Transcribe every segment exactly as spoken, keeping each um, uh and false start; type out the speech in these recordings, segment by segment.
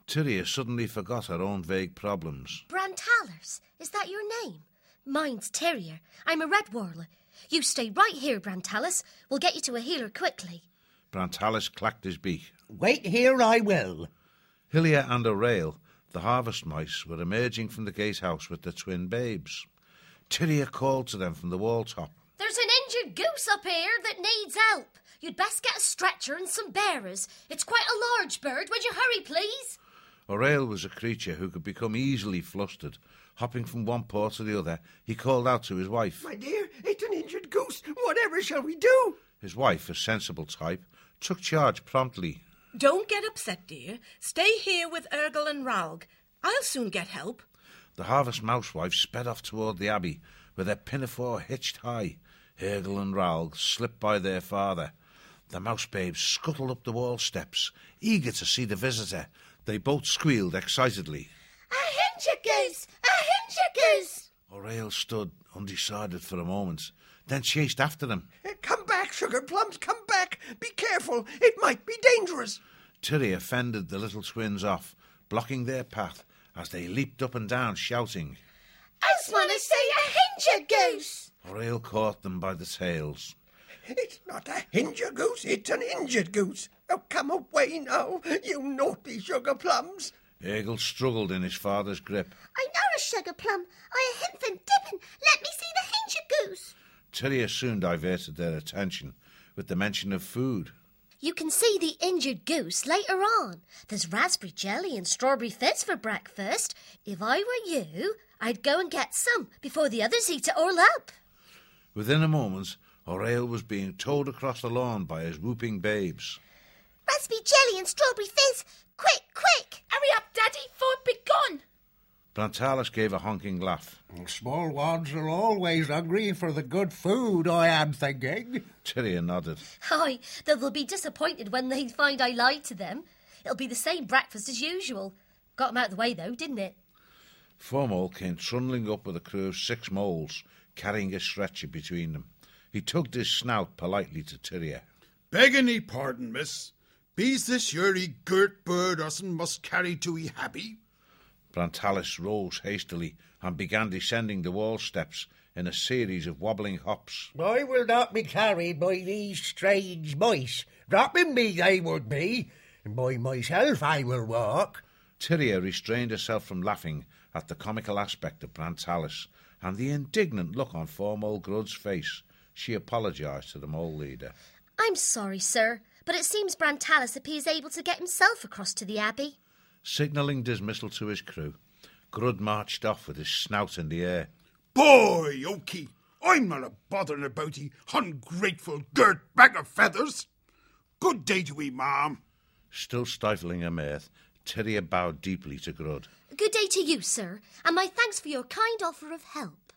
Tyria suddenly forgot her own vague problems. Brantalis, is that your name? Mine's Tyria. I'm a red warler. You stay right here, Brantalis. We'll get you to a healer quickly. Brantalis clacked his beak. Wait here I will. Hilia and Arail, the harvest mice, were emerging from the gatehouse with their twin babes. Tyria called to them from the wall top. There's an injured goose up here that needs help. You'd best get a stretcher and some bearers. It's quite a large bird. Would you hurry, please? Arail was a creature who could become easily flustered. Hopping from one paw to the other, he called out to his wife. My dear, it's an injured goose. Whatever shall we do? His wife, a sensible type, took charge promptly. Don't get upset, dear. Stay here with Ergel and Ralg. I'll soon get help. The harvest mousewife sped off toward the abbey, with their pinafore hitched high. Ergel and Ralg slipped by their father. The mouse babes scuttled up the wall steps, eager to see the visitor. They both squealed excitedly. A hinge goose! A hinge goose! Arail stood undecided for a moment, then chased after them. Uh, come back, Sugar Plums, come back. Be careful, it might be dangerous. Tyria fended the little twins off, blocking their path as they leaped up and down, shouting. I just want to say a hinge goose! Arail caught them by the tails. It's not a hinger goose, it's an injured goose. Oh, come away now, you naughty Sugar Plums. Ergel struggled in his father's grip. I know a sugar plum. I a infant dipping. Let me see the hinge goose. Tyria soon diverted their attention with the mention of food. You can see the injured goose later on. There's raspberry jelly and strawberry fizz for breakfast. If I were you, I'd go and get some before the others eat it all up. Within a moment, Arail was being towed across the lawn by his whooping babes. Raspberry jelly and strawberry fizz. Quick, quick. Hurry up, Daddy, for it begun. Brantalis gave a honking laugh. Small ones are always hungry for the good food, I am thinking. Tyria nodded. Aye, though they'll be disappointed when they find I lied to them. It'll be the same breakfast as usual. Got them out of the way, though, didn't it? Fourmole came trundling up with a crew of six moles, carrying a stretcher between them. He tugged his snout politely to Tyria. Begging ye pardon, miss. Be's this your e girt bird us'n must carry to e happy? Brantalis rose hastily and began descending the wall steps in a series of wobbling hops. I will not be carried by these strange mice. Dropping me they would be, and by myself I will walk. Tyria restrained herself from laughing at the comical aspect of Brantalis and the indignant look on Fourmole Grud's face. She apologised to the mole leader. I'm sorry, sir, but it seems Brantalis appears able to get himself across to the abbey. Signalling dismissal to his crew, Grud marched off with his snout in the air. Boy, Oki, I'm not a bothering about ye ungrateful girt bag of feathers. Good day to ye, ma'am. Still stifling her mirth, Tyria bowed deeply to Grud. Good day to you, sir, and my thanks for your kind offer of help.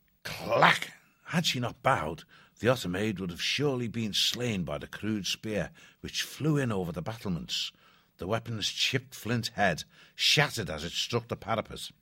Clack! Had she not bowed, the otter maid would have surely been slain by the crude spear which flew in over the battlements. The weapon's chipped flint head shattered as it struck the parapet.